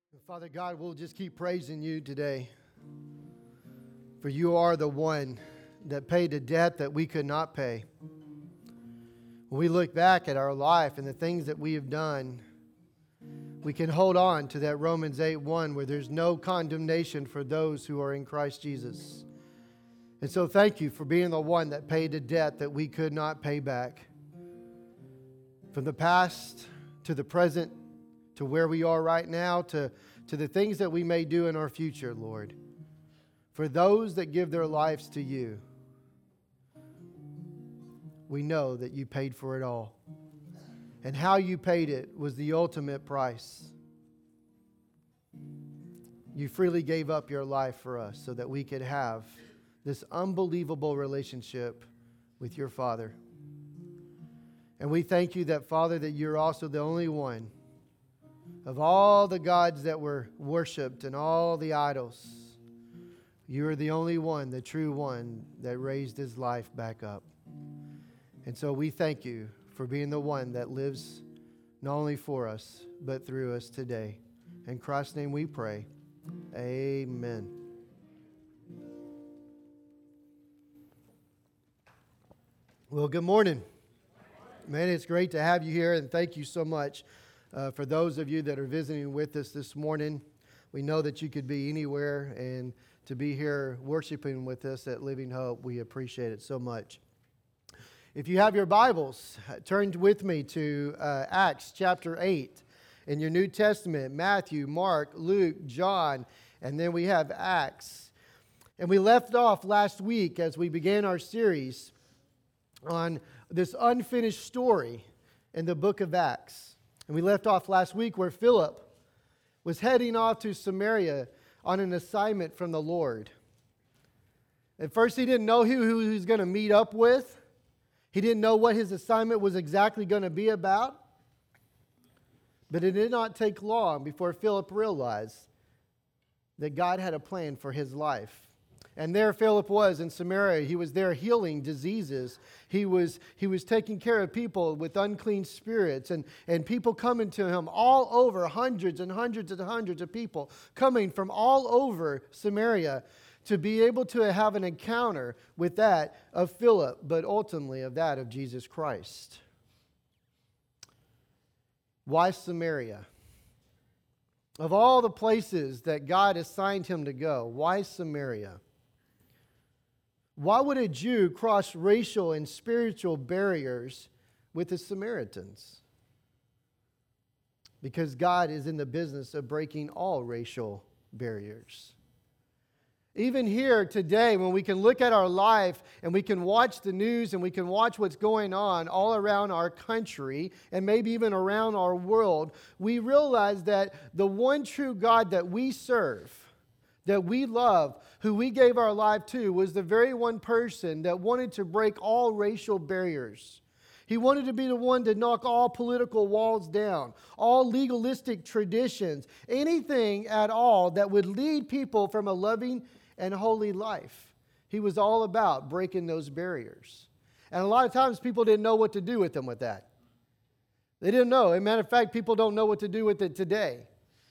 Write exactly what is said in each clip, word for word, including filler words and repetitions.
Father God, we'll just keep praising you today. For you are the one that paid the debt that we could not pay. When we look back at our life and the things that we have done, we can hold on to that Romans eight one where there's no condemnation for those who are in Christ Jesus. And so thank you for being the one that paid the debt that we could not pay back. From the past to the present, to where we are right now, to, to the things that we may do in our future, Lord. For those that give their lives to you, we know that you paid for it all. And how you paid it was the ultimate price. You freely gave up your life for us so that we could have this unbelievable relationship with your Father. And we thank you that, Father, that you're also the only one of all the gods that were worshipped and all the idols. You are the only one, the true one, that raised his life back up. And so we thank you for being the one that lives not only for us, but through us today. In Christ's name we pray. Amen. Well, good morning. Man, it's great to have you here, and thank you so much uh, for those of you that are visiting with us this morning. We know that you could be anywhere, and to be here worshiping with us at Living Hope, we appreciate it so much. If you have your Bibles, turn with me to uh, Acts chapter eight. In your New Testament, Matthew, Mark, Luke, John, and then we have Acts. And we left off last week as we began our series on this unfinished story in the book of Acts. And we left off last week where Philip was heading off to Samaria on an assignment from the Lord. At first he didn't know who, who he was going to meet up with. He didn't know what his assignment was exactly going to be about. But it did not take long before Philip realized that God had a plan for his life. And there Philip was in Samaria. He was there healing diseases. He was, he was taking care of people with unclean spirits. And, and people coming to him all over, hundreds and hundreds and hundreds of people coming from all over Samaria to be able to have an encounter with that of Philip, but ultimately of that of Jesus Christ. Why Samaria? Of all the places that God assigned him to go, why Samaria? Why would a Jew cross racial and spiritual barriers with the Samaritans? Because God is in the business of breaking all racial barriers. Even here today, when we can look at our life and we can watch the news and we can watch what's going on all around our country and maybe even around our world, we realize that the one true God that we serve, that we love, who we gave our life to, was the very one person that wanted to break all racial barriers. He wanted to be the one to knock all political walls down, all legalistic traditions, anything at all that would lead people from a loving and holy life. He was all about breaking those barriers. And a lot of times people didn't know what to do with them with that. They didn't know. As a matter of fact, people don't know what to do with it today.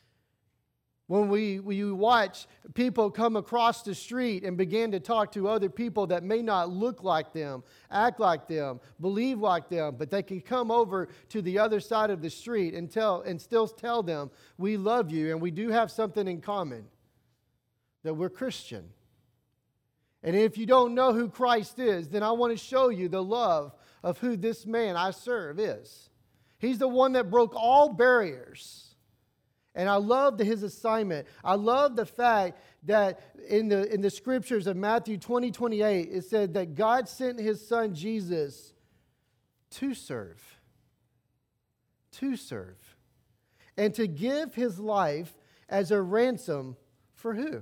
When we, we watch people come across the street and begin to talk to other people that may not look like them, act like them, believe like them, but they can come over to the other side of the street and tell and still tell them, we love you and we do have something in common, that we're Christian. And if you don't know who Christ is, then I want to show you the love of who this man I serve is. He's the one that broke all barriers. And I love the, his assignment. I love the fact that in the, in the scriptures of Matthew twenty, twenty-eight, it said that God sent his son Jesus to serve. To serve. And to give his life as a ransom for who?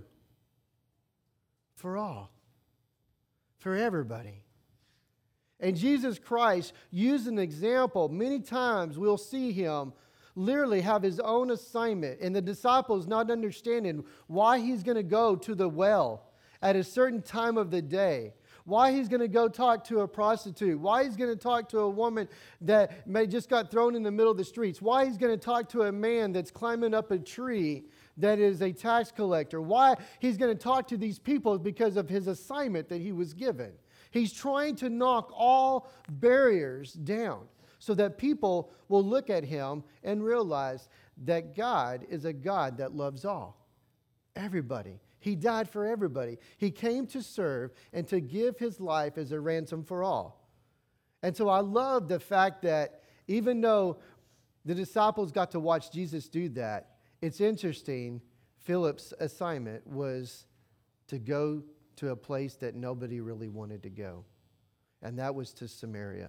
For all. For everybody. And Jesus Christ used an example. Many times we'll see him literally have his own assignment, and the disciples not understanding why he's going to go to the well at a certain time of the day, why he's going to go talk to a prostitute, why he's going to talk to a woman that may just got thrown in the middle of the streets, why he's going to talk to a man that's climbing up a tree that is a tax collector, why he's going to talk to these people because of his assignment that he was given. He's trying to knock all barriers down so that people will look at him and realize that God is a God that loves all, everybody. He died for everybody. He came to serve and to give his life as a ransom for all. And so I love the fact that even though the disciples got to watch Jesus do that, it's interesting, Philip's assignment was to go to a place that nobody really wanted to go, and that was to Samaria.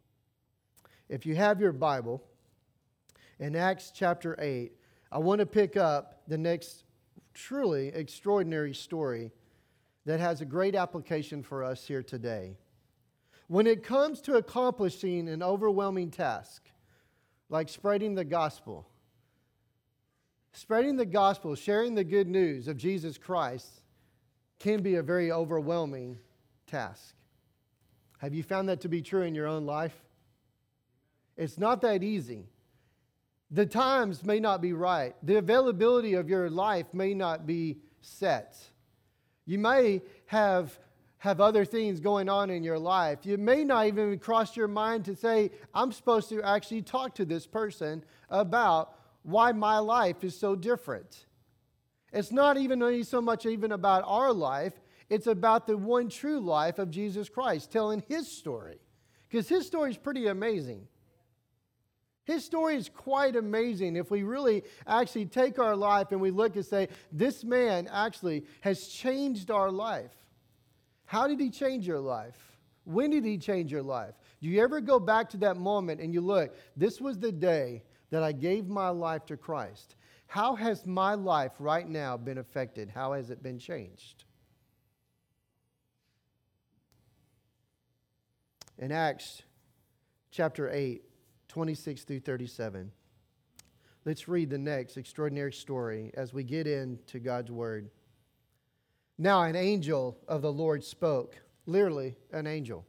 If you have your Bible, in Acts chapter eight, I want to pick up the next truly extraordinary story that has a great application for us here today. When it comes to accomplishing an overwhelming task, like spreading the gospel, spreading the gospel, sharing the good news of Jesus Christ can be a very overwhelming task. Have you found that to be true in your own life? It's not that easy. The times may not be right. The availability of your life may not be set. You may have, have other things going on in your life. You may not even cross your mind to say, I'm supposed to actually talk to this person about why my life is so different. It's not even only so much even about our life. It's about the one true life of Jesus Christ, telling his story. Because his story is pretty amazing. His story is quite amazing if we really actually take our life and we look and say, this man actually has changed our life. How did he change your life? When did he change your life? Do you ever go back to that moment and you look, this was the day that I gave my life to Christ. How has my life right now been affected? How has it been changed? In Acts chapter eight, twenty-six through thirty-seven. Let's read the next extraordinary story as we get into God's Word. Now an angel of the Lord spoke, literally an angel,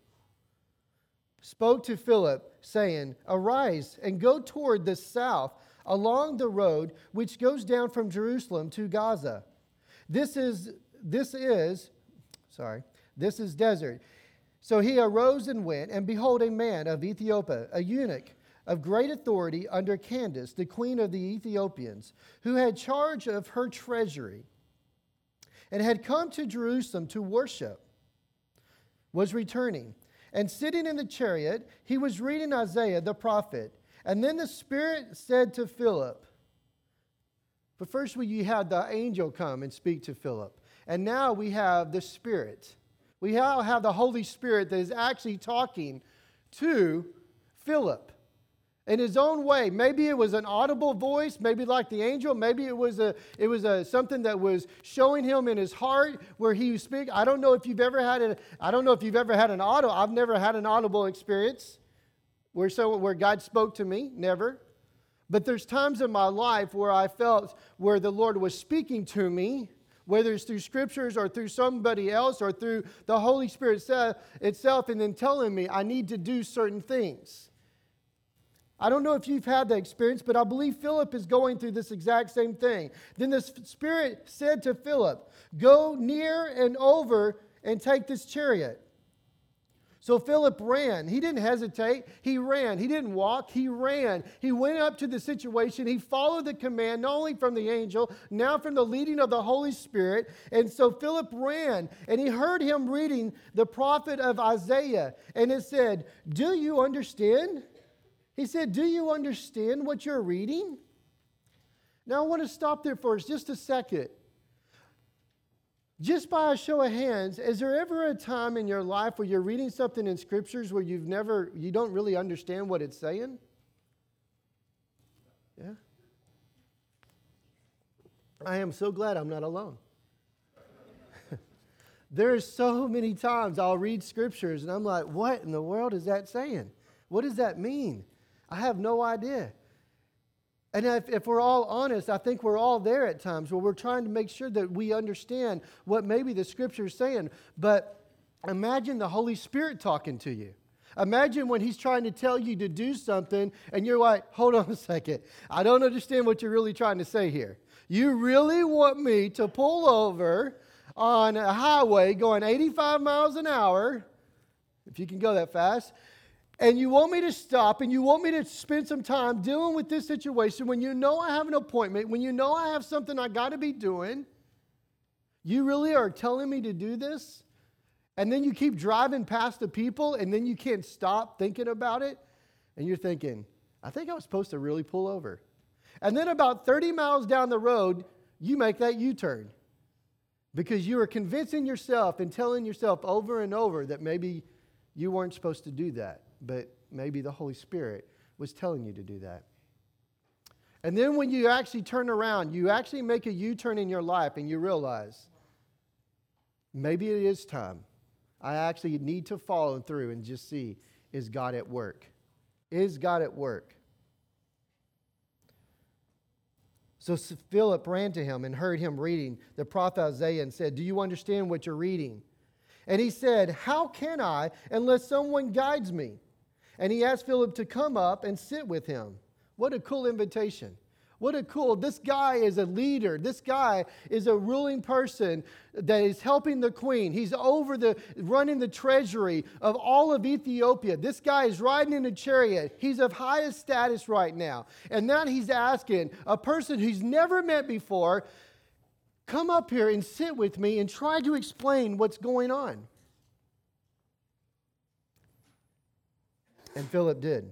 spoke to Philip, saying, Arise and go toward the south along the road which goes down from Jerusalem to Gaza. This is, this is, sorry, this is desert. So he arose and went, and behold, a man of Ethiopia, a eunuch, of great authority under Candace, the queen of the Ethiopians, who had charge of her treasury, and had come to Jerusalem to worship, was returning. And sitting in the chariot, he was reading Isaiah the prophet. And then the Spirit said to Philip, but first we had the angel come and speak to Philip. And now we have the Spirit. We now have the Holy Spirit that is actually talking to Philip. In his own way. Maybe it was an audible voice, maybe like the angel, maybe it was a it was a something that was showing him in his heart where he was speaking. I don't know if you've ever had a I don't know if you've ever had an audible. I've never had an audible experience where so where God spoke to me, never. But there's times in my life where I felt where the Lord was speaking to me, whether it's through scriptures or through somebody else or through the Holy Spirit itself, and then telling me I need to do certain things. I don't know if you've had that experience, but I believe Philip is going through this exact same thing. Then the Spirit said to Philip, go near and over and take this chariot. So Philip ran. He didn't hesitate. He ran. He didn't walk. He ran. He went up to the situation. He followed the command, not only from the angel, now from the leading of the Holy Spirit. And so Philip ran, and he heard him reading the prophet of Isaiah. And it said, do you understand? He said, do you understand what you're reading? Now I want to stop there for just a second. Just by a show of hands, is there ever a time in your life where you're reading something in scriptures where you've never, you don't really understand what it's saying? Yeah. I am so glad I'm not alone. There's so many times I'll read scriptures and I'm like, what in the world is that saying? What does that mean? I have no idea. And if, if we're all honest, I think we're all there at times where we're trying to make sure that we understand what maybe the Scripture is saying. But Imagine the Holy Spirit talking to you. Imagine when he's trying to tell you to do something and you're like, hold on a second. I don't understand what you're really trying to say here. You really want me to pull over on a highway going eighty-five miles an hour, if you can go that fast, and you want me to stop and you want me to spend some time dealing with this situation when you know I have an appointment, when you know I have something I got to be doing. You really are telling me to do this? And then you keep driving past the people and then you can't stop thinking about it. And you're thinking, I think I was supposed to really pull over. And then about thirty miles down the road, you make that U-turn. Because you are convincing yourself and telling yourself over and over that maybe you weren't supposed to do that. But maybe the Holy Spirit was telling you to do that. And then when you actually turn around, you actually make a U-turn in your life and you realize, maybe it is time. I actually need to follow through and just see, is God at work? Is God at work? So Philip ran to him and heard him reading the prophet Isaiah and said, do you understand what you're reading? And he said, how can I unless someone guides me? And he asked Philip to come up and sit with him. What a cool invitation. What a cool, this guy is a leader. This guy is a ruling person that is helping the queen. He's over the, running the treasury of all of Ethiopia. This guy is riding in a chariot. He's of highest status right now. And now he's asking a person who's never met before, come up here and sit with me and try to explain what's going on. And Philip did.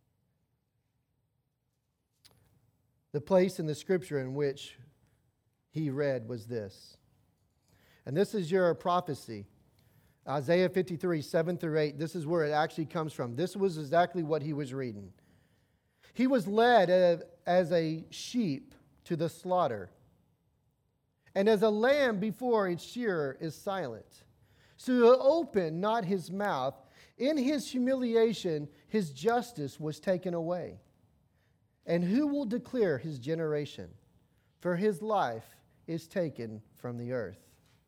The place in the scripture in which he read was this. And this is your prophecy. Isaiah fifty-three, seven through eight. This is where it actually comes from. This was exactly what he was reading. He was led as a sheep to the slaughter, and as a lamb before its shearer is silent. So he opened not his mouth. In his humiliation, his justice was taken away. And who will declare his generation? For his life is taken from the earth.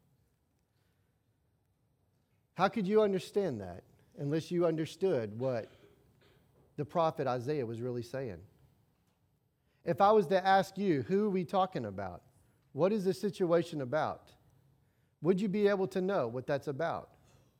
How could you understand that unless you understood what the prophet Isaiah was really saying? If I was to ask you, who are we talking about? What is the situation about? Would you be able to know what that's about?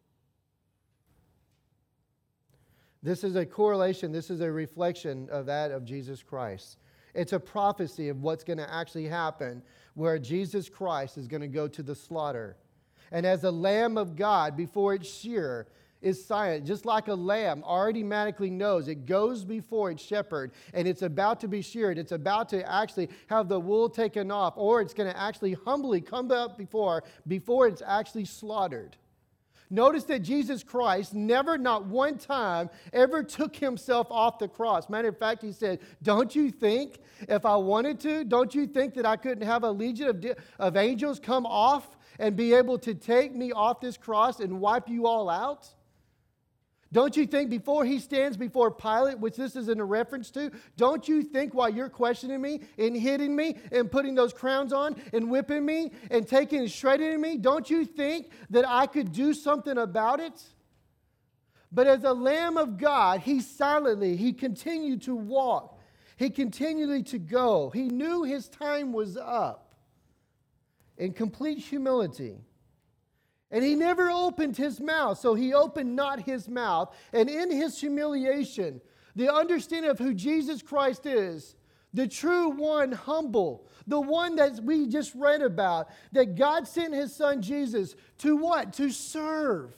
This is a correlation, this is a reflection of that of Jesus Christ. It's a prophecy of what's going to actually happen where Jesus Christ is going to go to the slaughter. And as a lamb of God before its shearer is silent, just like a lamb automatically knows it goes before its shepherd and it's about to be sheared, it's about to actually have the wool taken off, or it's going to actually humbly come up before, before it's actually slaughtered. Notice that Jesus Christ never, not one time, ever took himself off the cross. Matter of fact, he said, don't you think if I wanted to, don't you think that I couldn't have a legion of, of angels come off and be able to take me off this cross and wipe you all out? Don't you think before he stands before Pilate, which this is in a reference to, don't you think while you're questioning me and hitting me and putting those crowns on and whipping me and taking and shredding me, don't you think that I could do something about it? But as a Lamb of God, he silently, he continued to walk. He continued to go. He knew his time was up in complete humility. And he never opened his mouth, so he opened not his mouth. And in his humiliation, the understanding of who Jesus Christ is, the true one, humble, the one that we just read about, that God sent his son Jesus to what? To serve.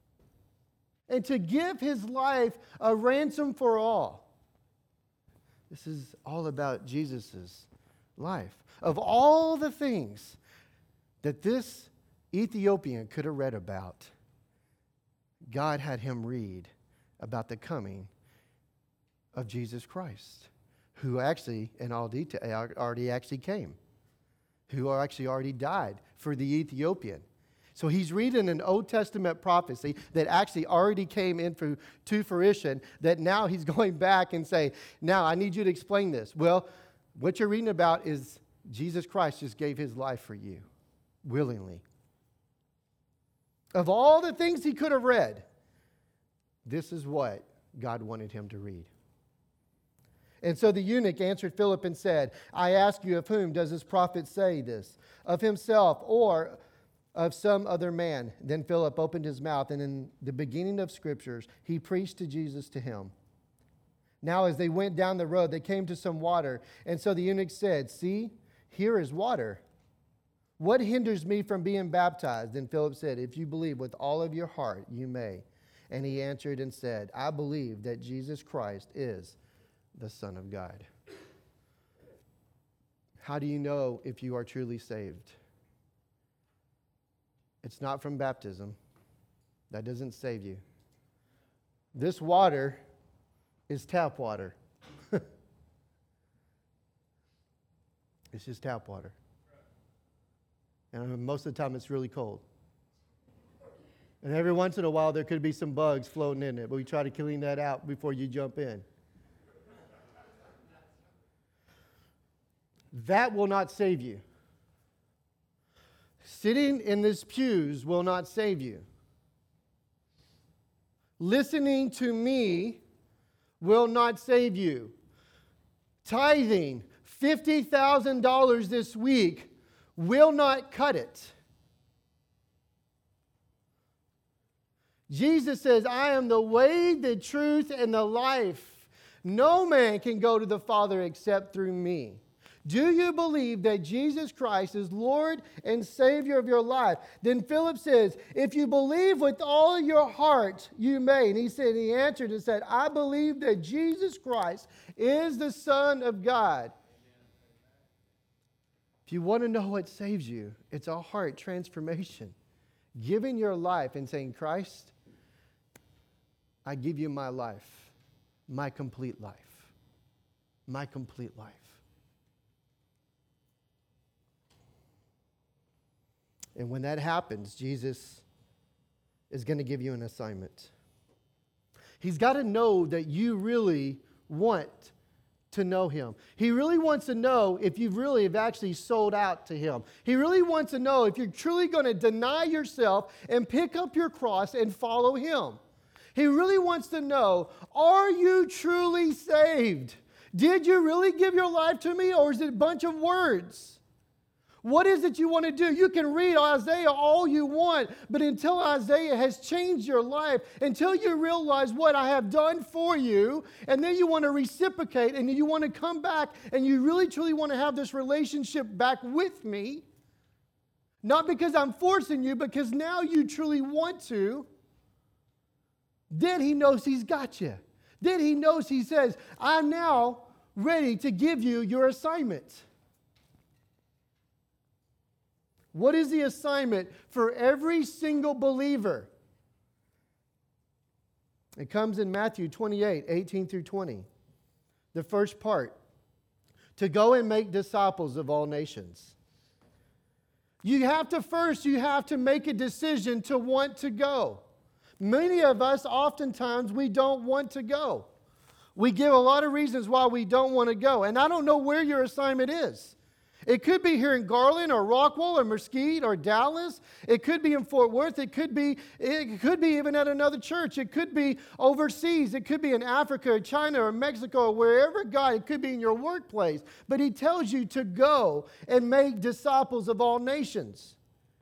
And to give his life a ransom for all. This is all about Jesus' life. Of all the things that this Ethiopian could have read about, God had him read about the coming of Jesus Christ, who actually, in all detail, already actually came, who actually already died for the Ethiopian. So he's reading an Old Testament prophecy that actually already came into to fruition, that now he's going back and say, now I need you to explain this. Well, what you're reading about is Jesus Christ just gave his life for you, willingly. Of all the things he could have read, this is what God wanted him to read. And so the eunuch answered Philip and said, I ask you, of whom does this prophet say this? Of himself or of some other man? Then Philip opened his mouth, and in the beginning of Scriptures, he preached to Jesus to him. Now as they went down the road, they came to some water. And so the eunuch said, see, here is water. What hinders me from being baptized? Then Philip said, if you believe with all of your heart, you may. And he answered and said, I believe that Jesus Christ is the Son of God. How do you know if you are truly saved? It's not from baptism. That doesn't save you. This water is tap water. It's just tap water. And most of the time it's really cold. And every once in a while there could be some bugs floating in it, but we try to clean that out before you jump in. That will not save you. Sitting in these pews will not save you. Listening to me will not save you. Tithing fifty thousand dollars this week will not cut it. Jesus says, I am the way, the truth, and the life. No man can go to the Father except through me. Do you believe that Jesus Christ is Lord and Savior of your life? Then Philip says, if you believe with all your heart, you may. And he said, he answered and said, I believe that Jesus Christ is the Son of God. If you want to know what saves you, it's a heart transformation. Giving your life and saying, Christ, I give you my life, my complete life, my complete life. And when that happens, Jesus is going to give you an assignment. He's got to know that you really want to know him. He really wants to know if you really have actually sold out to him. He really wants to know if you're truly going to deny yourself and pick up your cross and follow him. He really wants to know, are you truly saved? Did you really give your life to me, or is it a bunch of words? What is it you want to do? You can read Isaiah all you want, but until Isaiah has changed your life, until you realize what I have done for you, and then you want to reciprocate, and you want to come back, and you really truly want to have this relationship back with me, not because I'm forcing you, because now you truly want to, then he knows he's got you. Then he knows, he says, I'm now ready to give you your assignment. What is the assignment for every single believer? It comes in Matthew twenty-eight, eighteen through twenty. The first part, to go and make disciples of all nations. You have to first, you have to make a decision to want to go. Many of us, oftentimes, we don't want to go. We give a lot of reasons why we don't want to go. And I don't know where your assignment is. It could be here in Garland or Rockwell or Mesquite or Dallas. It could be in Fort Worth. It could be, it could be even at another church. It could be overseas. It could be in Africa or China or Mexico or wherever God. It could be in your workplace. But he tells you to go and make disciples of all nations.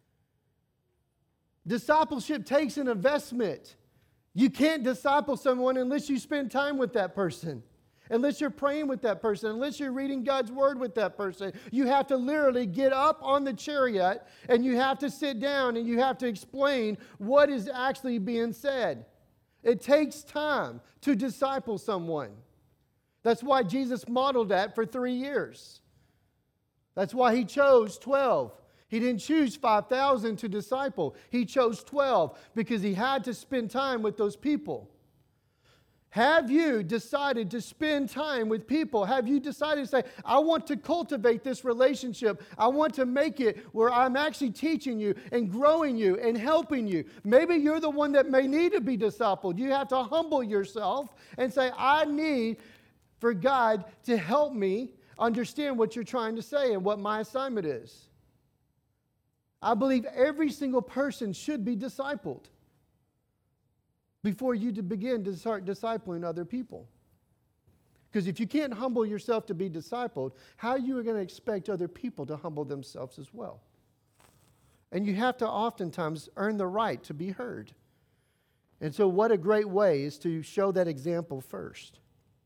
Discipleship takes an investment. You can't disciple someone unless you spend time with that person. Unless you're praying with that person, unless you're reading God's word with that person. You have to literally get up on the chariot and you have to sit down and you have to explain what is actually being said. It takes time to disciple someone. That's why Jesus modeled that for three years. That's why he chose twelve. He didn't choose five thousand to disciple. He chose twelve because he had to spend time with those people. Have you decided to spend time with people? Have you decided to say, I want to cultivate this relationship. I want to make it where I'm actually teaching you and growing you and helping you. Maybe you're the one that may need to be discipled. You have to humble yourself and say, I need for God to help me understand what you're trying to say and what my assignment is. I believe every single person should be discipled before you to begin to start discipling other people. Because if you can't humble yourself to be discipled, how are you going to expect other people to humble themselves as well? And you have to oftentimes earn the right to be heard. And so what a great way is to show that example first.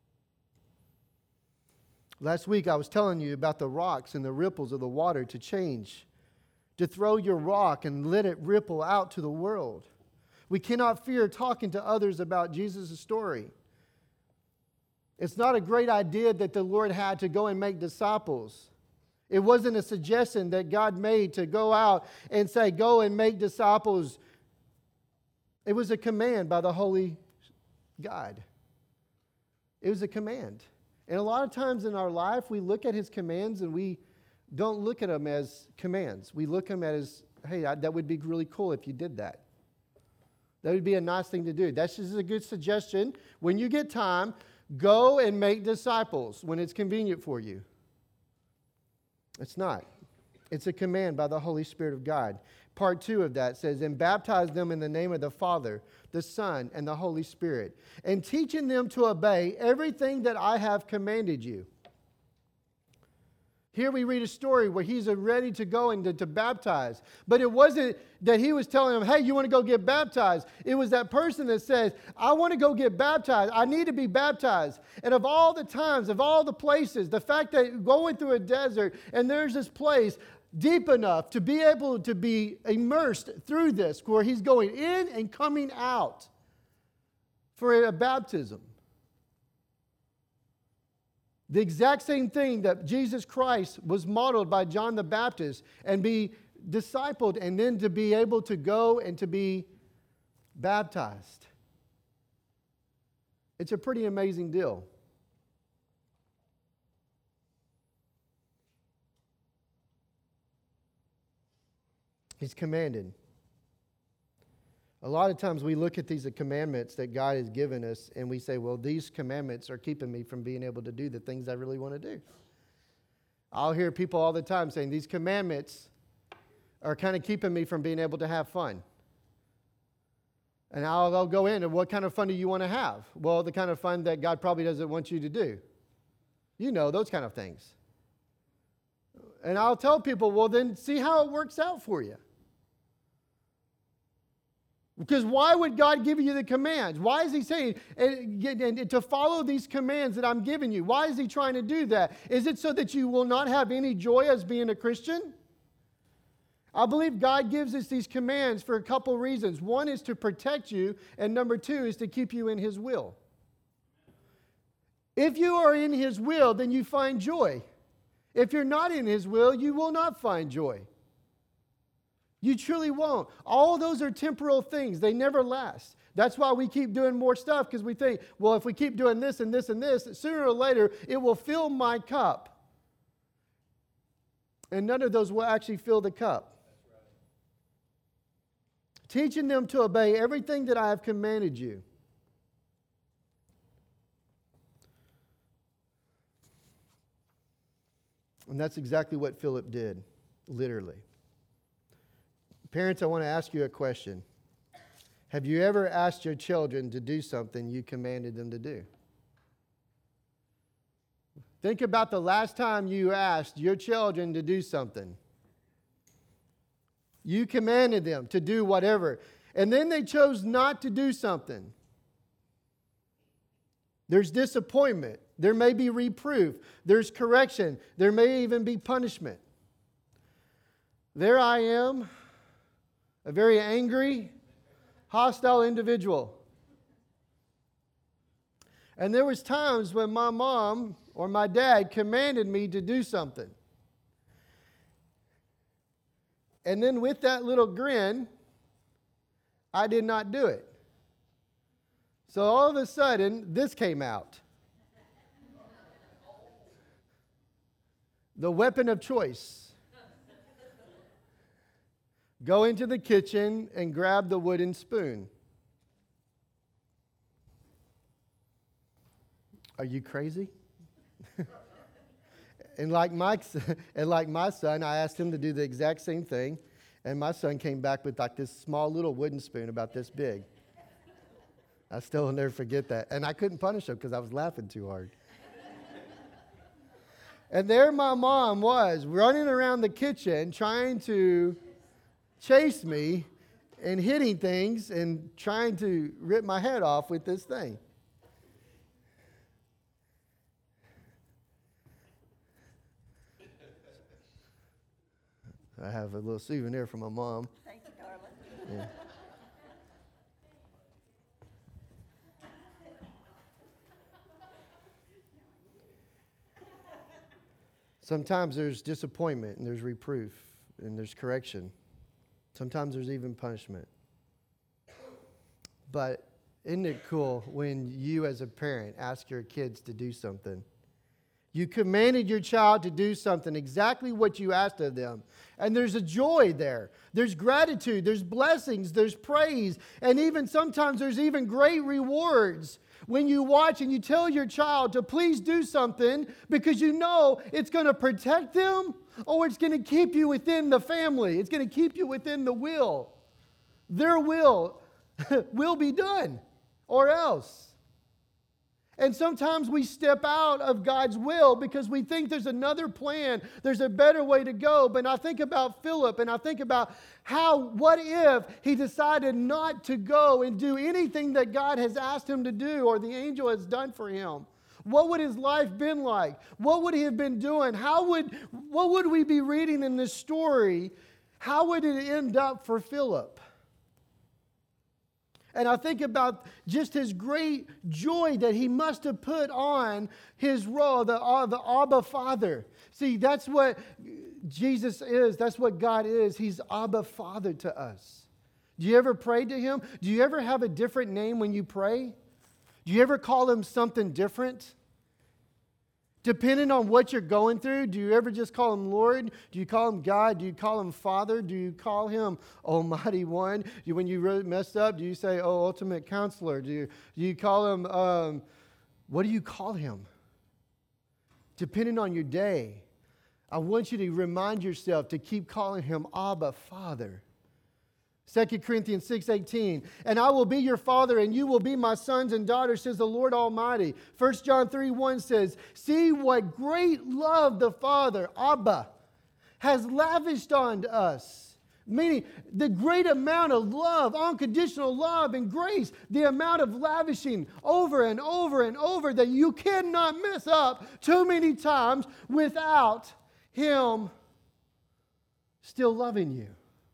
Last week I was telling you about the rocks and the ripples of the water to change, to throw your rock and let it ripple out to the world. We cannot fear talking to others about Jesus' story. It's not a great idea that the Lord had to go and make disciples. It wasn't a suggestion that God made to go out and say, go and make disciples. It was a command by the Holy God. It was a command. And a lot of times in our life, we look at His commands and we don't look at them as commands. We look at them as, hey, I, that would be really cool if you did that. That would be a nice thing to do. That's just a good suggestion. When you get time, go and make disciples when it's convenient for you. It's not. It's a command by the Holy Spirit of God. Part two of that says, and baptize them in the name of the Father, the Son, and the Holy Spirit, and teaching them to obey everything that I have commanded you. Here we read a story where he's ready to go and to, to baptize. But it wasn't that he was telling them, hey, you want to go get baptized. It was that person that says, I want to go get baptized. I need to be baptized. And of all the times, of all the places, the fact that going through a desert and there's this place deep enough to be able to be immersed through this, where he's going in and coming out for a baptism. The exact same thing that Jesus Christ was modeled by John the Baptist and be discipled and then to be able to go and to be baptized. It's a pretty amazing deal. He's commanded. A lot of times we look at these commandments that God has given us and we say, well, these commandments are keeping me from being able to do the things I really want to do. I'll hear people all the time saying these commandments are kind of keeping me from being able to have fun. And I'll, I'll go in and what kind of fun do you want to have? Well, the kind of fun that God probably doesn't want you to do. You know, those kind of things. And I'll tell people, well, then see how it works out for you. Because why would God give you the commands? Why is He saying and, and to follow these commands that I'm giving you? Why is He trying to do that? Is it so that you will not have any joy as being a Christian? I believe God gives us these commands for a couple reasons. One is to protect you, and number two is to keep you in His will. If you are in His will, then you find joy. If you're not in His will, you will not find joy. You truly won't. All those are temporal things. They never last. That's why we keep doing more stuff, because we think, well, if we keep doing this and this and this, sooner or later it will fill my cup. And none of those will actually fill the cup. Right. Teaching them to obey everything that I have commanded you. And that's exactly what Philip did, literally. Parents, I want to ask you a question. Have you ever asked your children to do something you commanded them to do? Think about the last time you asked your children to do something. You commanded them to do whatever, and then they chose not to do something. There's disappointment. There may be reproof. There's correction. There may even be punishment. There I am, a very angry, hostile individual. And there was times when my mom or my dad commanded me to do something. And then with that little grin, I did not do it. So all of a sudden, this came out. The weapon of choice. Go into the kitchen and grab the wooden spoon. Are you crazy? and like my and like my son, I asked him to do the exact same thing, And my son came back with like this small little wooden spoon about this big. I still will never forget that. And I couldn't punish him because I was laughing too hard. And there my mom was running around the kitchen trying to chase me and hitting things and trying to rip my head off with this thing. I have a little souvenir from my mom. Thank you, darling. Yeah. Sometimes there's disappointment and there's reproof and there's correction. Sometimes there's even punishment. But isn't it cool when you as a parent ask your kids to do something? You commanded your child to do something, exactly what you asked of them. And there's a joy there. There's gratitude. There's blessings. There's praise. And even sometimes there's even great rewards when you watch and you tell your child to please do something because you know it's going to protect them or it's going to keep you within the family. It's going to keep you within the will. Their will will be done or else. And sometimes we step out of God's will because we think there's another plan, there's a better way to go. But I think about Philip and I think about how, what if he decided not to go and do anything that God has asked him to do or the angel has done for him? What would his life been like? What would he have been doing? How would, what would we be reading in this story? How would it end up for Philip? And I think about just his great joy that he must have put on his role, the, uh, the Abba Father. See, that's what Jesus is. That's what God is. He's Abba Father to us. Do you ever pray to him? Do you ever have a different name when you pray? Do you ever call him something different? Depending on what you're going through, do you ever just call him Lord? Do you call him God? Do you call him Father? Do you call him Almighty One? Do you, when you really mess up, do you say, oh, Ultimate Counselor? Do you, do you call him, um, what do you call him? Depending on your day, I want you to remind yourself to keep calling him Abba, Father. Second Corinthians six eighteen, and I will be your father, and you will be my sons and daughters, says the Lord Almighty. First John three one says, see what great love the Father, Abba, has lavished on us. Meaning the great amount of love, unconditional love and grace, the amount of lavishing over and over and over that you cannot mess up too many times without him still loving you.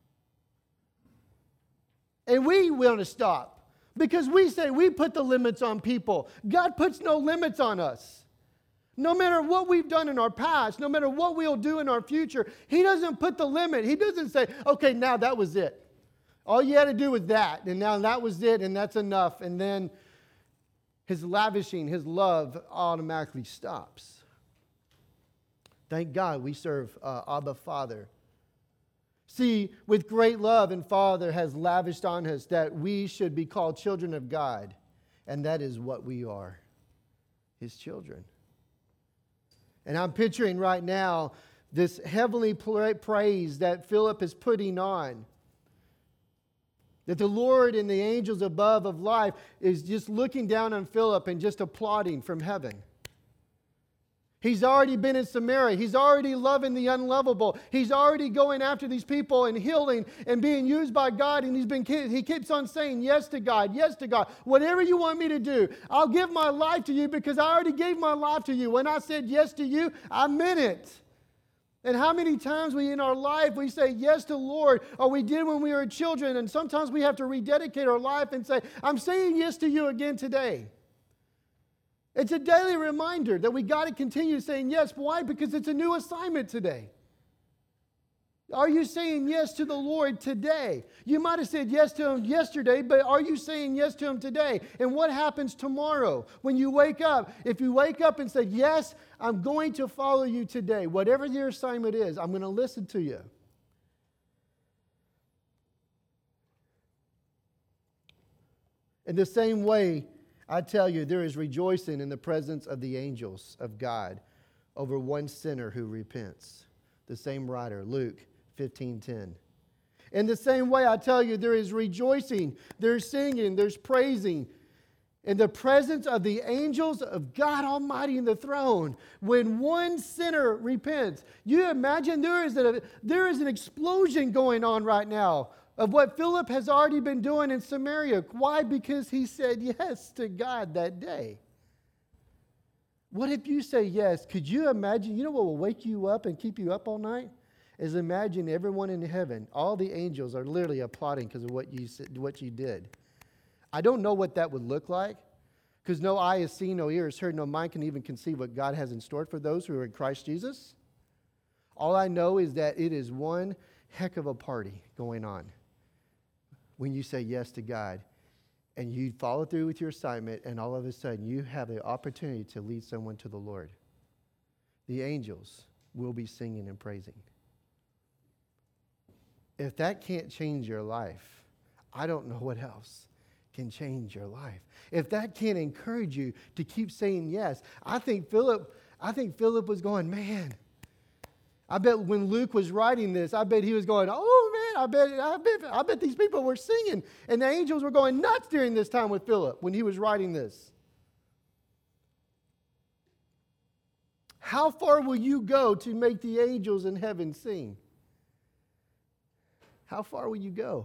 And we want to stop because we say we put the limits on people. God puts no limits on us. No matter what we've done in our past, no matter what we'll do in our future, he doesn't put the limit. He doesn't say, okay, now that was it. All you had to do was that, and now that was it, and that's enough. And then his lavishing, his love automatically stops. Thank God we serve uh, Abba Father. See, with great love and Father has lavished on us that we should be called children of God. And that is what we are, his children. And I'm picturing right now this heavenly praise that Philip is putting on. That the Lord and the angels above of life is just looking down on Philip and just applauding from heaven. He's already been in Samaria. He's already loving the unlovable. He's already going after these people and healing and being used by God. And he's been, he keeps on saying yes to God, yes to God. Whatever you want me to do, I'll give my life to you because I already gave my life to you. When I said yes to you, I meant it. And how many times we in our life we say yes to the Lord, or we did when we were children, and sometimes we have to rededicate our life and say, I'm saying yes to you again today. It's a daily reminder that we got to continue saying yes. Why? Because it's a new assignment today. Are you saying yes to the Lord today? You might have said yes to him yesterday, but are you saying yes to him today? And what happens tomorrow when you wake up? If you wake up and say, yes, I'm going to follow you today. Whatever your assignment is, I'm going to listen to you. In the same way, I tell you, there is rejoicing in the presence of the angels of God over one sinner who repents. The same writer, Luke fifteen ten. In the same way, I tell you, there is rejoicing, there's singing, there's praising in the presence of the angels of God Almighty in the throne when one sinner repents. You imagine there is, a, there is an explosion going on right now of what Philip has already been doing in Samaria. Why? Because he said yes to God that day. What if you say yes? Could you imagine, you know what will wake you up and keep you up all night? Is imagine everyone in heaven, all the angels are literally applauding because of what you said, what you did. I don't know what that would look like, because no eye has seen, no ear has heard, no mind can even conceive what God has in store for those who are in Christ Jesus. All I know is that it is one heck of a party going on when you say yes to God and you follow through with your assignment, and all of a sudden you have the opportunity to lead someone to the Lord. The angels will be singing and praising. If that can't change your life, I don't know what else can change your life. If that can't encourage you to keep saying yes, I think Philip, I think Philip was going, man. I bet when Luke was writing this, I bet he was going, oh man, I bet, I bet, I bet these people were singing, and the angels were going nuts during this time with Philip when he was writing this. How far will you go to make the angels in heaven sing? How far will you go?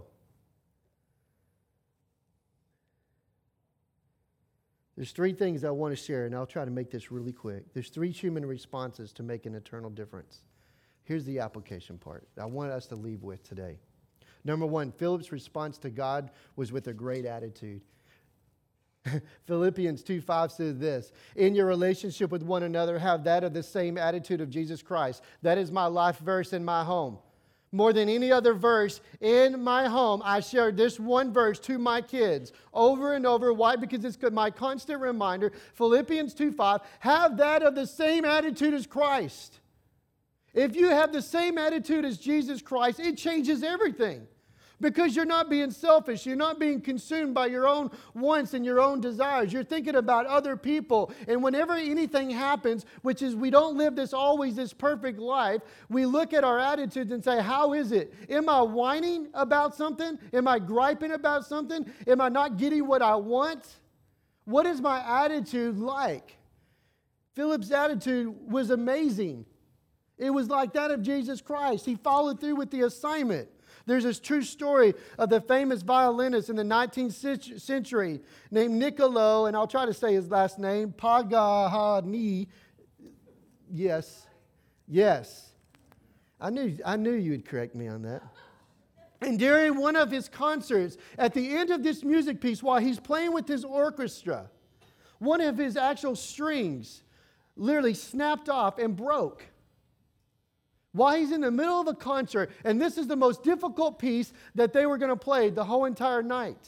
There's three things I want to share, and I'll try to make this really quick. There's three human responses to make an eternal difference. Here's the application part I want us to leave with today. Number one, Philip's response to God was with a great attitude. Philippians two five says this, in your relationship with one another, have that of the same attitude of Jesus Christ. That is my life verse in my home. More than any other verse in my home, I share this one verse to my kids over and over. Why? Because it's my constant reminder. Philippians two five, have that of the same attitude as Christ. If you have the same attitude as Jesus Christ, it changes everything. Because you're not being selfish. You're not being consumed by your own wants and your own desires. You're thinking about other people. And whenever anything happens, which is we don't live this always this perfect life, we look at our attitudes and say, how is it? Am I whining about something? Am I griping about something? Am I not getting what I want? What is my attitude like? Philip's attitude was amazing. It was like that of Jesus Christ. He followed through with the assignment. There's this true story of the famous violinist in the nineteenth century named Niccolo, and I'll try to say his last name, Paganini. Yes, yes. I knew, I knew you would correct me on that. And during one of his concerts, at the end of this music piece, while he's playing with his orchestra, one of his actual strings literally snapped off and broke. While he's in the middle of a concert, and this is the most difficult piece that they were going to play the whole entire night.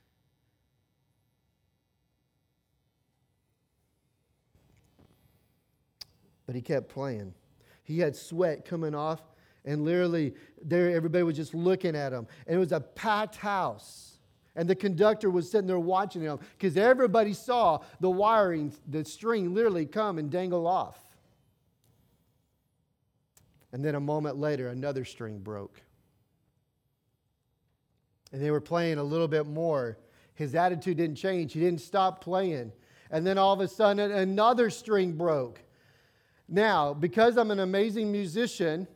But he kept playing. He had sweat coming off, and literally there everybody was just looking at him. And it was a packed house. And the conductor was sitting there watching him because everybody saw the wiring, the string literally come and dangle off. And then a moment later, another string broke. And they were playing a little bit more. His attitude didn't change. He didn't stop playing. And then all of a sudden, another string broke. Now, because I'm an amazing musician,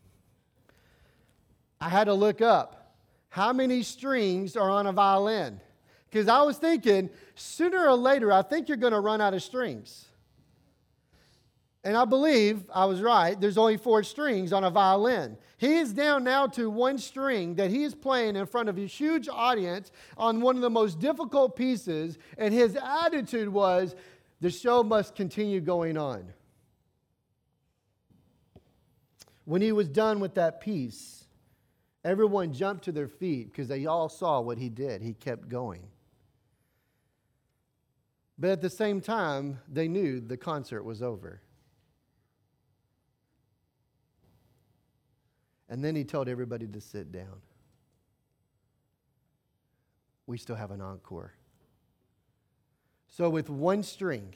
I had to look up how many strings are on a violin. Because I was thinking, sooner or later, I think you're going to run out of strings. And I believe I was right. There's only four strings on a violin. He is down now to one string that he is playing in front of a huge audience on one of the most difficult pieces. And his attitude was, the show must continue going on. When he was done with that piece, everyone jumped to their feet because they all saw what he did. He kept going. But at the same time, they knew the concert was over. And then he told everybody to sit down. We still have an encore. So with one string,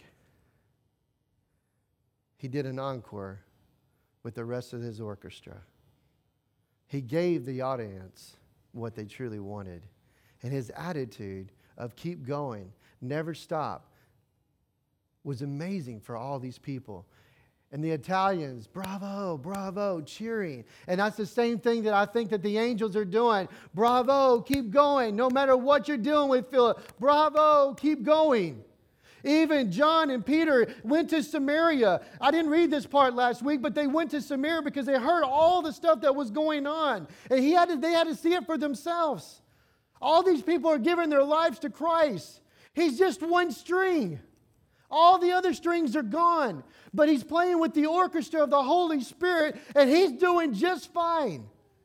he did an encore with the rest of his orchestra. He gave the audience what they truly wanted. And his attitude of keep going, never stop, was amazing for all these people. And the Italians, bravo, bravo, cheering. And that's the same thing that I think that the angels are doing. Bravo, keep going. No matter what you're doing with Philip, bravo, keep going. Even John and Peter went to Samaria. I didn't read this part last week, but they went to Samaria because they heard all the stuff that was going on. And he had to, they had to see it for themselves. All these people are giving their lives to Christ. He's just one string. All the other strings are gone. But he's playing with the orchestra of the Holy Spirit, and he's doing just fine.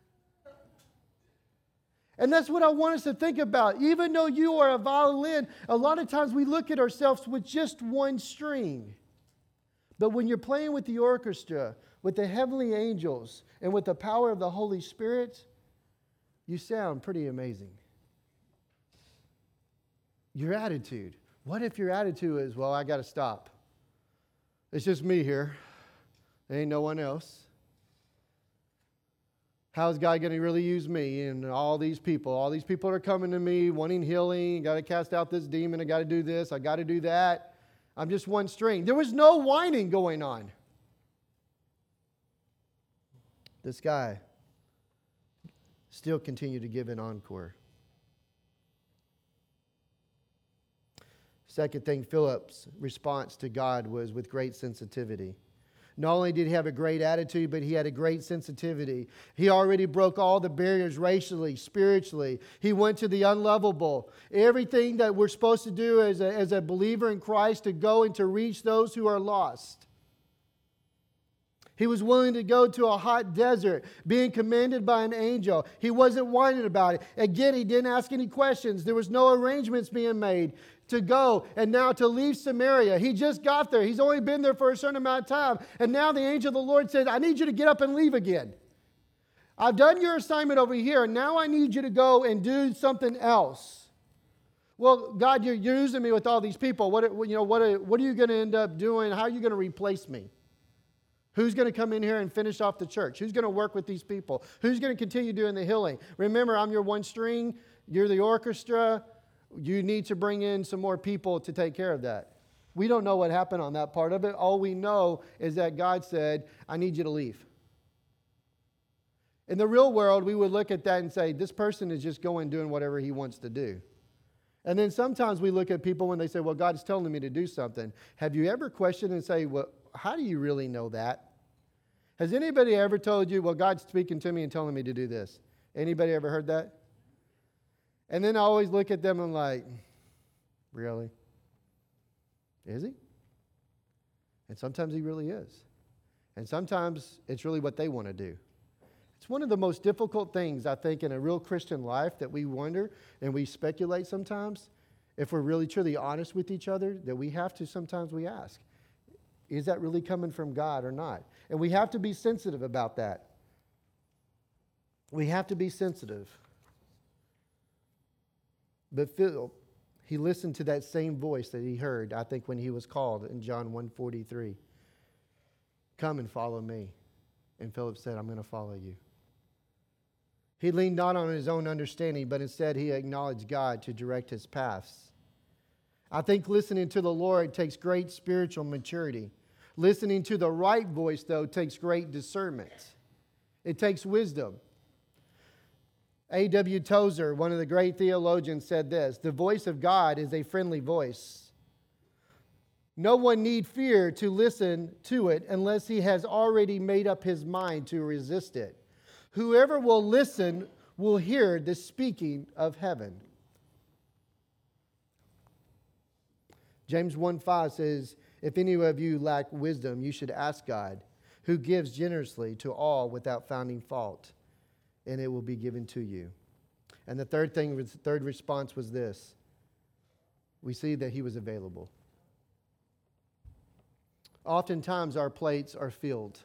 And that's what I want us to think about. Even though you are a violin, a lot of times we look at ourselves with just one string. But when you're playing with the orchestra, with the heavenly angels, and with the power of the Holy Spirit, you sound pretty amazing. Your attitude. What if your attitude is, well, I got to stop. It's just me here. There ain't no one else. How is God going to really use me and all these people? All these people are coming to me wanting healing. Got to cast out this demon. I got to do this. I got to do that. I'm just one string. There was no whining going on. This guy still continued to give an encore. Second thing, Philip's response to God was with great sensitivity. Not only did he have a great attitude, but he had a great sensitivity. He already broke all the barriers racially, spiritually. He went to the unlovable. Everything that we're supposed to do as a, as a believer in Christ, to go and to reach those who are lost. He was willing to go to a hot desert, being commanded by an angel. He wasn't whining about it. Again, he didn't ask any questions. There was no arrangements being made to go and now to leave Samaria. He just got there. He's only been there for a certain amount of time. And now the angel of the Lord says, I need you to get up and leave again. I've done your assignment over here. Now I need you to go and do something else. Well, God, you're using me with all these people. What, you know, what, are, what are you going to end up doing? How are you going to replace me? Who's going to come in here and finish off the church? Who's going to work with these people? Who's going to continue doing the healing? Remember, I'm your one string. You're the orchestra. You need to bring in some more people to take care of that. We don't know what happened on that part of it. All we know is that God said, I need you to leave. In the real world, we would look at that and say, this person is just going doing whatever he wants to do. And then sometimes we look at people when they say, well, God's telling me to do something. Have you ever questioned and say, well, how do you really know that? Has anybody ever told you, well, God's speaking to me and telling me to do this? Anybody ever heard that? And then I always look at them and I'm like, really? Is he? And sometimes he really is. And sometimes it's really what they want to do. It's one of the most difficult things, I think, in a real Christian life that we wonder and we speculate sometimes, if we're really truly honest with each other, that we have to sometimes we ask, is that really coming from God or not? And we have to be sensitive about that. We have to be sensitive. But Philip, he listened to that same voice that he heard, I think, when he was called in John one forty-three. Come and follow me. And Philip said, I'm going to follow you. He leaned not on his own understanding, but instead he acknowledged God to direct his paths. I think listening to the Lord takes great spiritual maturity. Listening to the right voice, though, takes great discernment. It takes wisdom. A W Tozer, one of the great theologians, said this: the voice of God is a friendly voice. No one need fear to listen to it unless he has already made up his mind to resist it. Whoever will listen will hear the speaking of heaven. James one five says, if any of you lack wisdom, you should ask God, who gives generously to all without finding fault, and it will be given to you. And the third thing, the third response was this: we see that he was available. Oftentimes our plates are filled.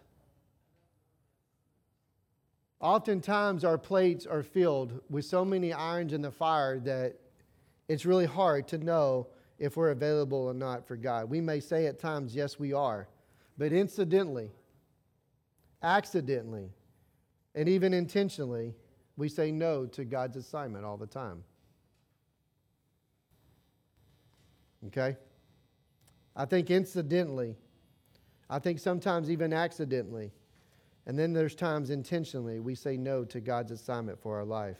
Oftentimes our plates are filled with so many irons in the fire that it's really hard to know if we're available or not for God. We may say at times, yes, we are. But incidentally, accidentally, and even intentionally, We say no to God's assignment all the time. Okay? I think incidentally, I think sometimes even accidentally, and then there's times intentionally we say no to God's assignment for our life.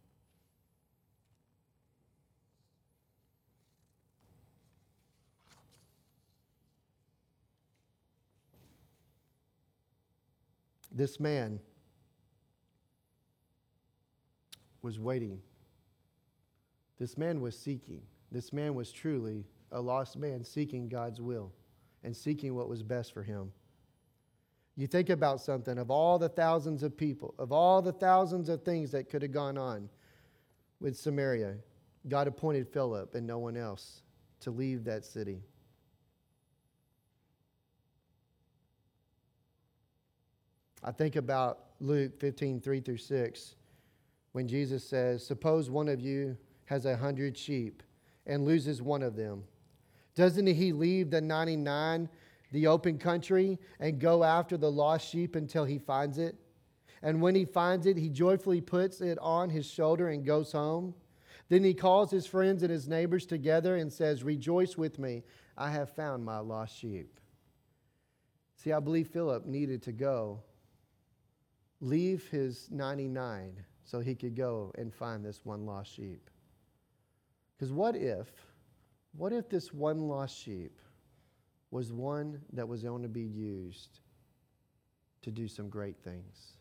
This man was waiting. This man was seeking. This man was truly a lost man seeking God's will and seeking what was best for him. You think about something, of all the thousands of people, of all the thousands of things that could have gone on with Samaria, God appointed Philip and no one else to leave that city. I think about Luke fifteen, three through six, when Jesus says, suppose one of you has a hundred sheep and loses one of them. Doesn't he leave the ninety-nine, the open country, and go after the lost sheep until he finds it? And when he finds it, he joyfully puts it on his shoulder and goes home. Then he calls his friends and his neighbors together and says, rejoice with me, I have found my lost sheep. See, I believe Philip needed to go leave his ninety-nine so he could go and find this one lost sheep. Because what if, what if this one lost sheep was one that was going to be used to do some great things?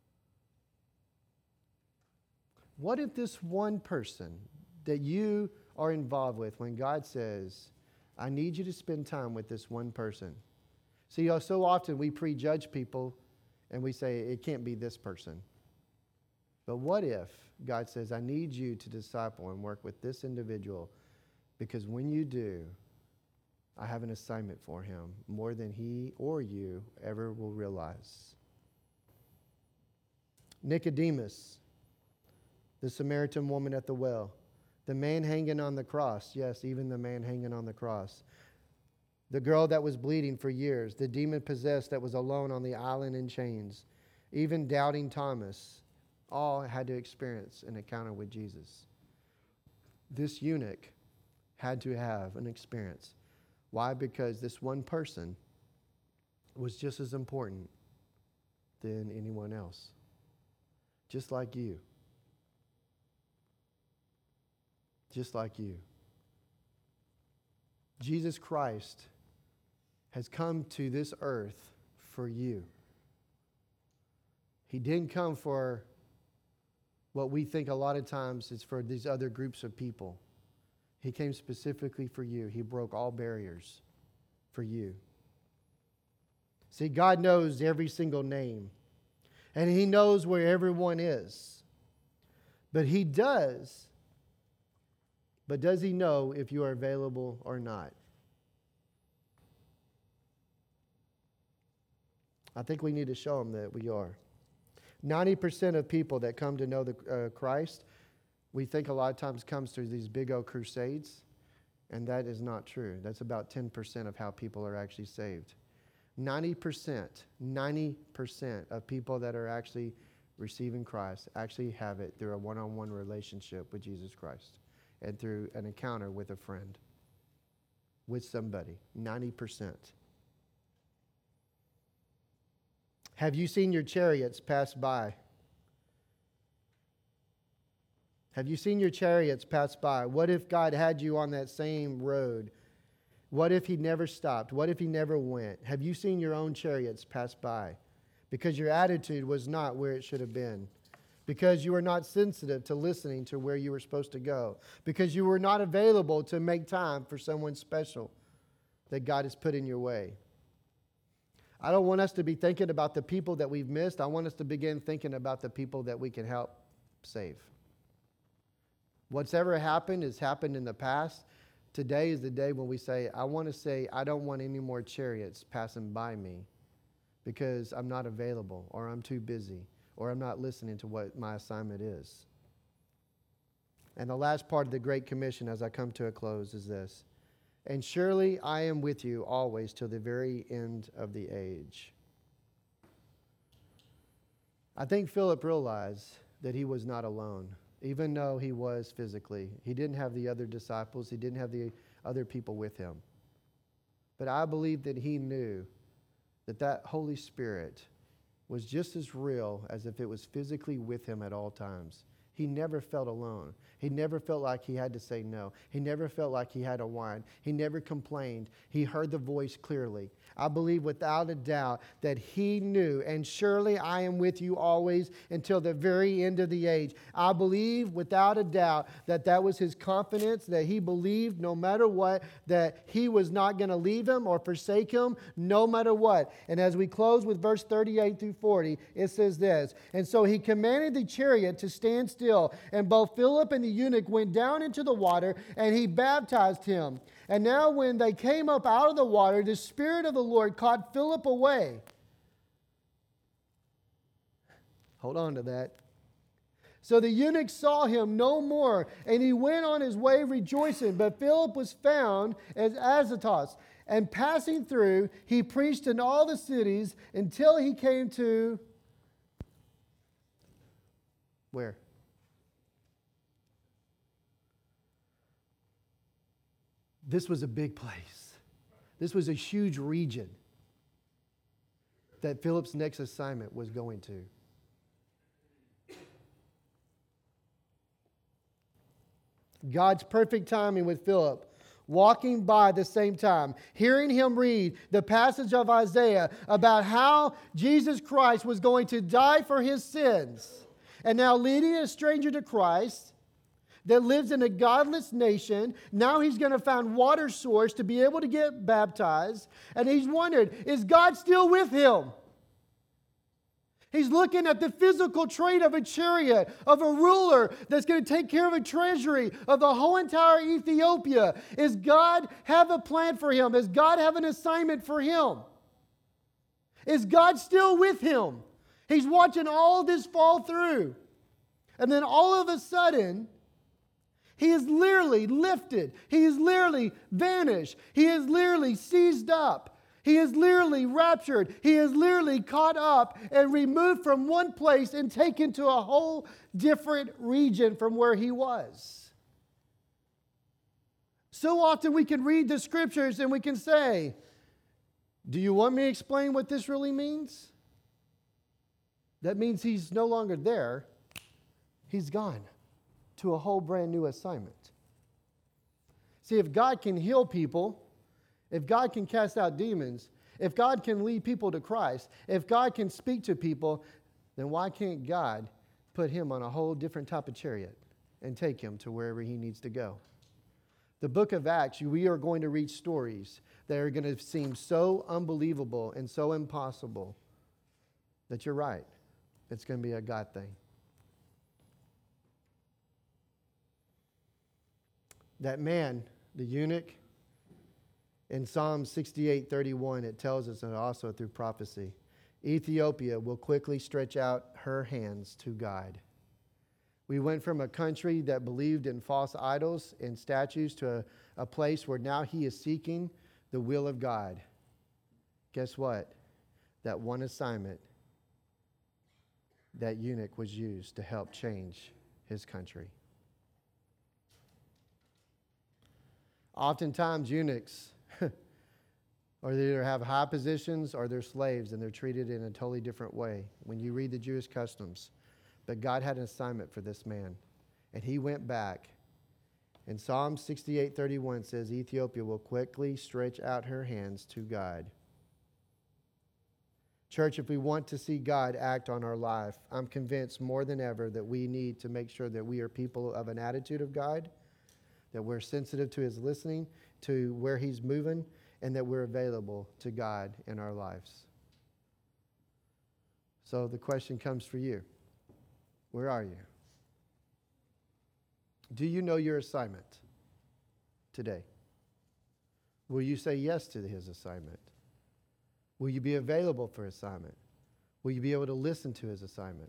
What if this one person that you are involved with, when God says, I need you to spend time with this one person. See, so often we prejudge people and we say, it can't be this person. But what if God says, I need you to disciple and work with this individual, because when you do, I have an assignment for him more than he or you ever will realize. Nicodemus, the Samaritan woman at the well, the man hanging on the cross, yes, even the man hanging on the cross. The girl that was bleeding for years, the demon-possessed that was alone on the island in chains, even doubting Thomas, all had to experience an encounter with Jesus. This eunuch had to have an experience. Why? Because this one person was just as important than anyone else. Just like you. Just like you. Jesus Christ has come to this earth for you. He didn't come for what we think a lot of times is for these other groups of people. He came specifically for you. He broke all barriers for you. See, God knows every single name, and He knows where everyone is. But He does, but does He know if you are available or not? I think we need to show Him that we are. ninety percent of people that come to know the uh, Christ, we think a lot of times comes through these big old crusades, and that is not true. That's about ten percent of how people are actually saved. ninety percent, ninety percent of people that are actually receiving Christ actually have it through a one-on-one relationship with Jesus Christ and through an encounter with a friend, with somebody. ninety percent. Have you seen your chariots pass by? Have you seen your chariots pass by? What if God had you on that same road? What if He never stopped? What if He never went? Have you seen your own chariots pass by? Because your attitude was not where it should have been. Because you were not sensitive to listening to where you were supposed to go. Because you were not available to make time for someone special that God has put in your way. I don't want us to be thinking about the people that we've missed. I want us to begin thinking about the people that we can help save. What's ever happened has happened in the past. Today is the day when we say, I want to say, I don't want any more chariots passing by me because I'm not available, or I'm too busy, or I'm not listening to what my assignment is. And the last part of the Great Commission as I come to a close is this. And surely I am with you always till the very end of the age. I think Philip realized that he was not alone, even though he was physically. He didn't have the other disciples. He didn't have the other people with him. But I believe that he knew that that Holy Spirit was just as real as if it was physically with him at all times. He never felt alone. He never felt like he had to say no. He never felt like he had to whine. He never complained. He heard the voice clearly. I believe without a doubt that he knew, and surely I am with you always until the very end of the age. I believe without a doubt that that was his confidence, that he believed no matter what, that he was not going to leave him or forsake him no matter what. And as we close with verse thirty-eight through forty, it says this, "And so he commanded the chariot to stand still, and both Philip and the eunuch went down into the water, and he baptized him. And now when they came up out of the water, the Spirit of the Lord caught Philip away." Hold on to that. "So the eunuch saw him no more, and he went on his way rejoicing. But Philip was found at Azotus, and passing through, he preached in all the cities until he came to..." Where? This was a big place. This was a huge region that Philip's next assignment was going to. God's perfect timing with Philip, walking by the same time, hearing him read the passage of Isaiah about how Jesus Christ was going to die for his sins, and now leading a stranger to Christ that lives in a godless nation. Now he's going to find water source to be able to get baptized. And he's wondered, is God still with him? He's looking at the physical trait of a chariot, of a ruler that's going to take care of a treasury of the whole entire Ethiopia. Is God have a plan for him? Does God have an assignment for him? Is God still with him? He's watching all this fall through. And then all of a sudden, he is literally lifted. He is literally vanished. He is literally seized up. He is literally raptured. He is literally caught up and removed from one place and taken to a whole different region from where he was. So often we can read the scriptures and we can say, do you want me to explain what this really means? That means he's no longer there. He's gone to a whole brand new assignment. See, if God can heal people, if God can cast out demons, if God can lead people to Christ, if God can speak to people, then why can't God put him on a whole different type of chariot and take him to wherever he needs to go? The book of Acts, we are going to read stories that are going to seem so unbelievable and so impossible that you're right. It's going to be a God thing. That man, the eunuch, in Psalm sixty-eight thirty-one, it tells us, and also through prophecy, Ethiopia will quickly stretch out her hands to God. We went from a country that believed in false idols and statues to a, a place where now he is seeking the will of God. Guess what? That one assignment, that eunuch was used to help change his country. Oftentimes, eunuchs, or they either have high positions or they're slaves, and they're treated in a totally different way when you read the Jewish customs. But God had an assignment for this man, and he went back. And Psalm sixty-eight thirty-one says, Ethiopia will quickly stretch out her hands to God. Church, if we want to see God act on our life, I'm convinced more than ever that we need to make sure that we are people of an attitude of God, that we're sensitive to his listening, to where he's moving, and that we're available to God in our lives. So the question comes for you. Where are you? Do you know your assignment today? Will you say yes to his assignment? Will you be available for assignment? Will you be able to listen to his assignment?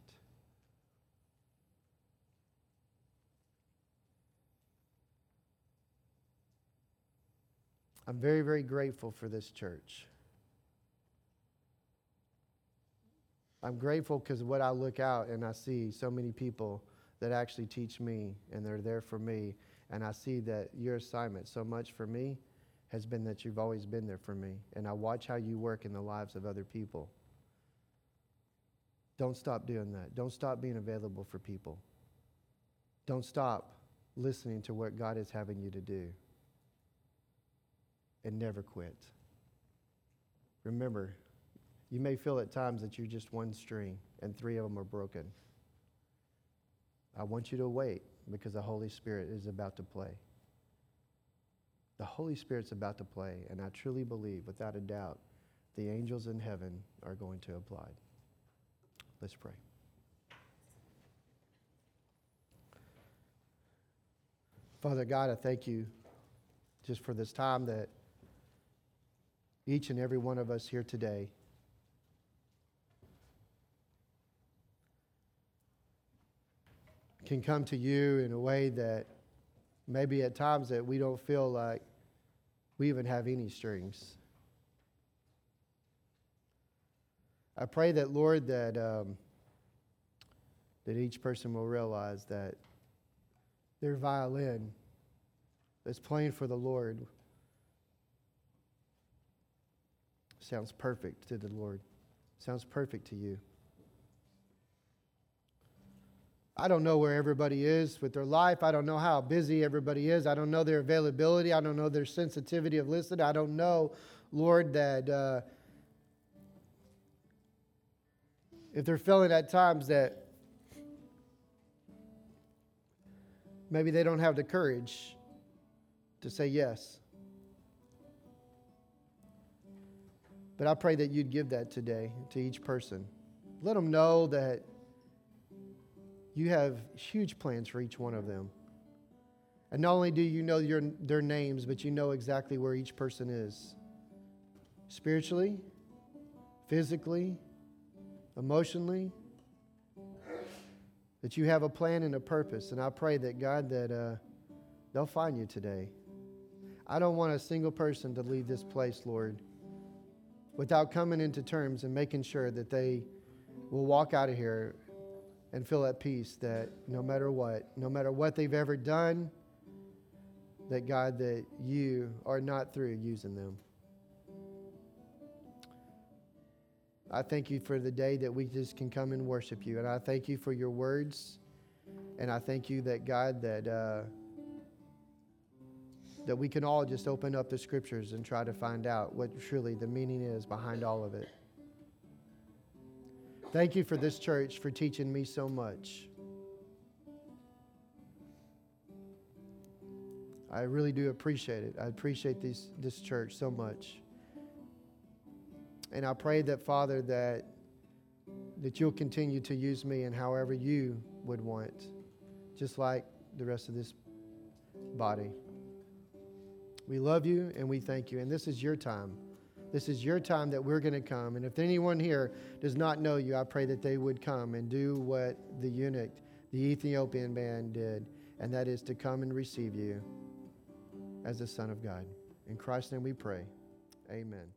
I'm very, very grateful for this church. I'm grateful because what I look out and I see so many people that actually teach me and they're there for me. And I see that your assignment so much for me has been that you've always been there for me. And I watch how you work in the lives of other people. Don't stop doing that. Don't stop being available for people. Don't stop listening to what God is having you to do. And never quit. Remember, you may feel at times that you're just one string and three of them are broken. I want you to wait because the Holy Spirit is about to play. The Holy Spirit's about to play, and I truly believe, without a doubt, the angels in heaven are going to applaud. Let's pray. Father God, I thank you just for this time that each and every one of us here today can come to you in a way that maybe at times that we don't feel like we even have any strings. I pray that, Lord, that um, that each person will realize that their violin that's playing for the Lord sounds perfect to the Lord. Sounds perfect to you. I don't know where everybody is with their life. I don't know how busy everybody is. I don't know their availability. I don't know their sensitivity of listening. I don't know, Lord, that uh, if they're feeling at times that maybe they don't have the courage to say yes. But I pray that you'd give that today to each person. Let them know that you have huge plans for each one of them. And not only do you know your, their names, but you know exactly where each person is. Spiritually, physically, emotionally. That you have a plan and a purpose. And I pray that, God, that uh, they'll find you today. I don't want a single person to leave this place, Lord, without coming into terms and making sure that they will walk out of here and feel at peace that no matter what, no matter what they've ever done, that, God, that you are not through using them. I thank you for the day that we just can come and worship you. And I thank you for your words. And I thank you that, God, that uh, that we can all just open up the scriptures and try to find out what truly the meaning is behind all of it. Thank you for this church for teaching me so much. I really do appreciate it. I appreciate this, this church so much. And I pray that, Father, that, that you'll continue to use me in however you would want, just like the rest of this body. We love you and we thank you. And this is your time. This is your time that we're going to come. And if anyone here does not know you, I pray that they would come and do what the eunuch, the Ethiopian man did, and that is to come and receive you as the Son of God. In Christ's name we pray. Amen.